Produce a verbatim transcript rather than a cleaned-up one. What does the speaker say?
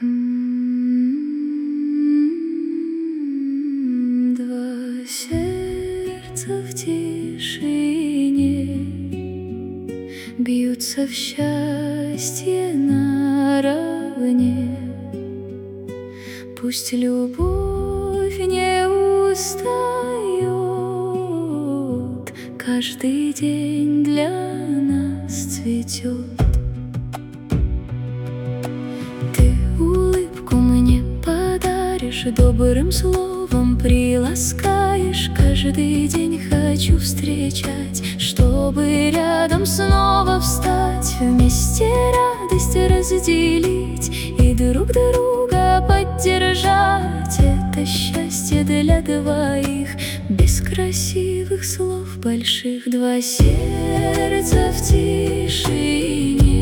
Два сердца в тишине бьются в счастье наравне. Пусть любовь не устает, каждый день для нас цветет. Ты улыбку мне подаришь, добрым словом приласкаешь. Каждый день хочу встречать, чтобы рядом снова встать, вместе радость разделить и друг друга поддержать. Это счастье для двоих, без красивых слов больших. Два сердца в тишине